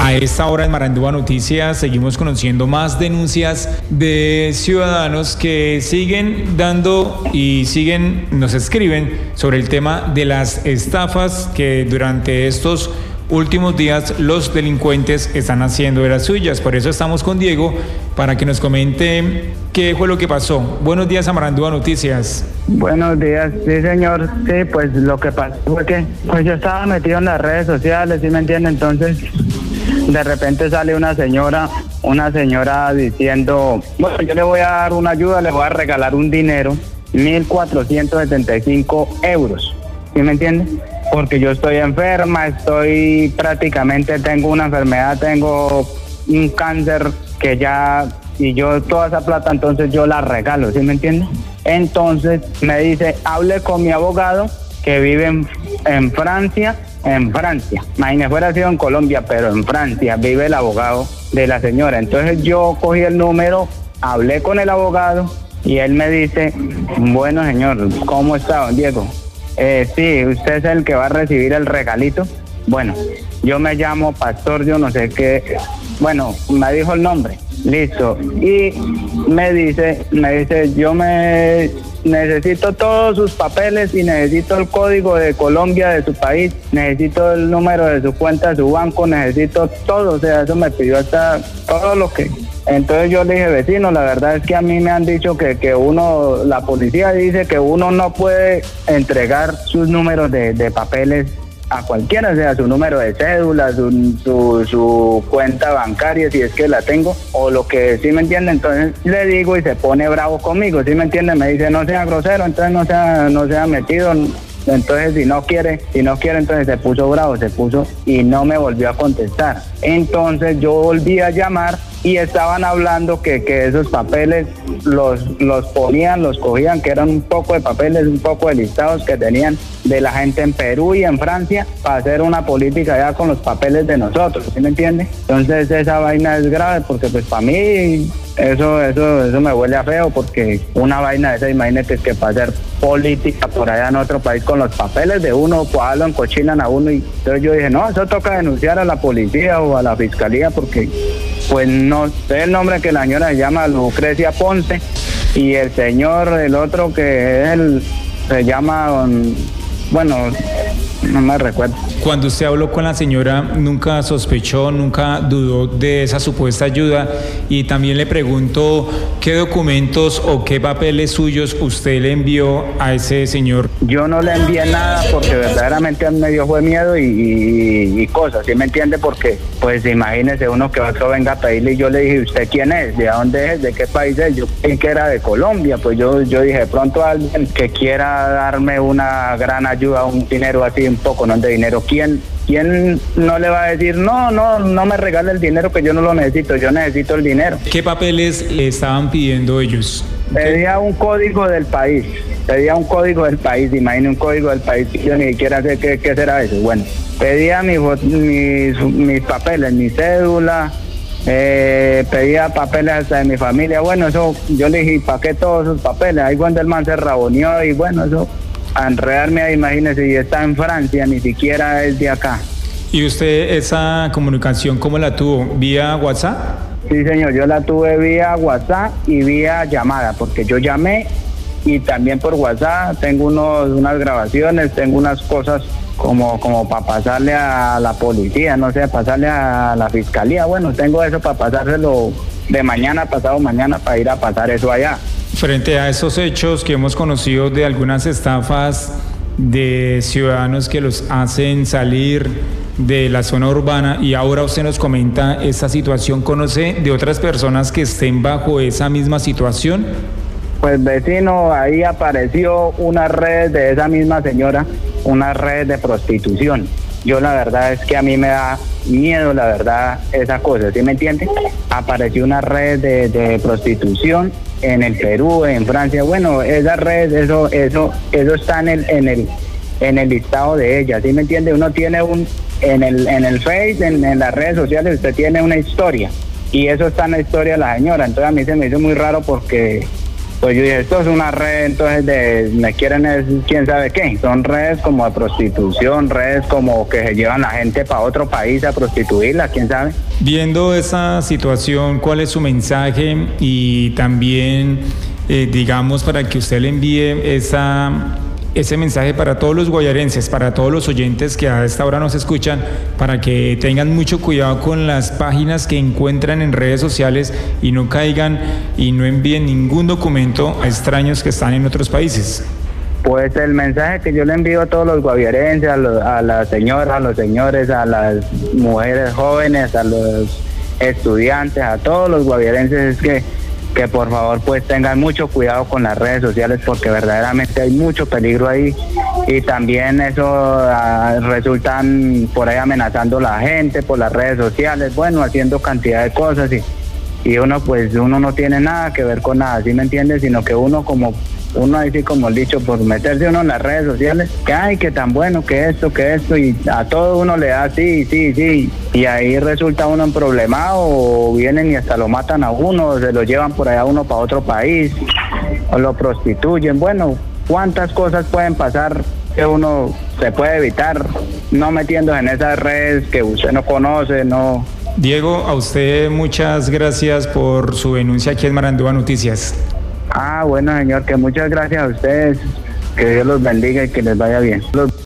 A esta hora en Marandúa Noticias seguimos conociendo más denuncias de ciudadanos que siguen dando y nos escriben sobre el tema de las estafas que durante estos últimos días los delincuentes están haciendo de las suyas. Por eso estamos con Diego para que nos comente qué fue lo que pasó. Buenos días a Marandúa Noticias. Buenos días, sí señor. Sí, pues lo que pasó fue que yo estaba metido en las redes sociales, ¿sí me entiende? Entonces de repente sale una señora diciendo, bueno, yo le voy a dar una ayuda, le voy a regalar un dinero, 1.475 euros, ¿sí me entiende? Porque yo estoy enferma, tengo una enfermedad, tengo un cáncer que ya, y yo toda esa plata entonces yo la regalo, ¿sí me entiende? Entonces me dice, hable con mi abogado que vive en Francia. Imagínese, fuera sido en Colombia, pero en Francia vive el abogado de la señora. Entonces yo cogí el número, hablé con el abogado y él me dice, bueno señor, ¿cómo está, don Diego? Sí, usted es el que va a recibir el regalito. Bueno, yo me llamo Pastor, yo no sé qué, bueno, me dijo el nombre, listo, y me dice, yo necesito todos sus papeles y necesito el código de Colombia de su país, necesito el número de su cuenta de su banco, necesito todo, o sea, eso me pidió hasta todo lo que... Entonces yo le dije, vecino, la verdad es que a mí me han dicho que la policía dice que uno no puede entregar sus números de papeles a cualquiera, o sea, su número de cédula, su cuenta bancaria, si es que la tengo, o lo que, ¿sí me entiende? Entonces le digo y se pone bravo conmigo, ¿sí me entiende? Me dice, no sea grosero, entonces no sea metido. Entonces si no quiere, entonces se puso bravo, y no me volvió a contestar. Entonces yo volví a llamar y estaban hablando que esos papeles los cogían, que eran un poco de papeles, un poco de listados que tenían de la gente en Perú y en Francia para hacer una política ya con los papeles de nosotros, ¿sí me entiende? Entonces esa vaina es grave porque pues para mí eso me huele a feo, porque una vaina de esa, imagínate, que para hacer política por allá en otro país con los papeles de uno, pues lo encochinan a uno, y entonces yo dije, no, eso toca denunciar a la policía o a la fiscalía, porque pues no sé el nombre, que la señora se llama Lucrecia Ponce y el señor, el otro que es se llama, bueno, no me recuerdo. Cuando usted habló con la señora, ¿nunca sospechó, nunca dudó de esa supuesta ayuda? Y también le pregunto, ¿qué documentos o qué papeles suyos usted le envió a ese señor? Yo no le envié nada porque verdaderamente me dio fue miedo y cosas, ¿sí me entiende? Porque, pues imagínese uno que otro venga a pedirle, y yo le dije, ¿usted quién es? ¿De dónde es? ¿De qué país es? Yo pensé que era de Colombia, pues yo dije, de pronto alguien que quiera darme una gran ayuda, un dinero así, un poco, no de dinero. ¿Quién no le va a decir, no me regale el dinero, que yo no lo necesito, yo necesito el dinero? ¿Qué papeles le estaban pidiendo ellos? Pedía un código del país, imagine, un código del país, yo ni siquiera sé qué será eso. Bueno, pedía mis papeles, mi cédula, pedía papeles hasta de mi familia. Bueno, eso, yo le dije, ¿para qué todos esos papeles? Ahí cuando el man se raboneó, y bueno, eso... a enredarme ahí, imagínese, y está en Francia, ni siquiera es de acá. ¿Y usted esa comunicación cómo la tuvo? ¿Vía WhatsApp? Sí, señor, yo la tuve vía WhatsApp y vía llamada, porque yo llamé y también por WhatsApp tengo unas grabaciones, tengo unas cosas como para pasarle a la policía, no sé, pasarle a la fiscalía. Bueno, tengo eso para pasárselo de mañana, pasado mañana, para ir a pasar eso allá. Frente a esos hechos que hemos conocido de algunas estafas de ciudadanos que los hacen salir de la zona urbana, y ahora usted nos comenta esta situación, ¿conoce de otras personas que estén bajo esa misma situación? Pues vecino, ahí apareció una red de esa misma señora, una red de prostitución. Yo la verdad es que a mí me da miedo, la verdad, esa cosa, ¿sí me entiende? Apareció una red de prostitución en el Perú, en Francia. Bueno, esa red, eso está en el listado de ella, ¿sí me entiende? Uno tiene en el Face, en las redes sociales, usted tiene una historia, y eso está en la historia de la señora. Entonces a mí se me hizo muy raro porque Pues yo dije, esto es una red, entonces me quieren es quién sabe qué. Son redes como de prostitución, redes como que se llevan la gente para otro país a prostituirla, quién sabe. Viendo esa situación, ¿cuál es su mensaje? Y también, digamos, para que usted le envíe ese mensaje para todos los guayarenses, para todos los oyentes que a esta hora nos escuchan, para que tengan mucho cuidado con las páginas que encuentran en redes sociales y no caigan y no envíen ningún documento a extraños que están en otros países. Pues el mensaje que yo le envío a todos los guaviarenses, a las señoras, a los señores, a las mujeres jóvenes, a los estudiantes, a todos los guaviarenses es que por favor pues tengan mucho cuidado con las redes sociales, porque verdaderamente hay mucho peligro ahí, y también eso resultan por ahí amenazando a la gente por las redes sociales, bueno, haciendo cantidad de cosas y uno no tiene nada que ver con nada, ¿sí me entiendes? Sino que uno así como el dicho, por meterse uno en las redes sociales, que ay, que tan bueno, que esto, y a todo uno le da sí, y ahí resulta uno en problemado, o vienen y hasta lo matan a uno, o se lo llevan por allá uno para otro país, o lo prostituyen. Bueno, cuántas cosas pueden pasar que uno se puede evitar no metiéndose en esas redes que usted no conoce, no. Diego, a usted muchas gracias por su denuncia aquí en Marandúa Noticias. Bueno, señor, que muchas gracias a ustedes, que Dios los bendiga y que les vaya bien.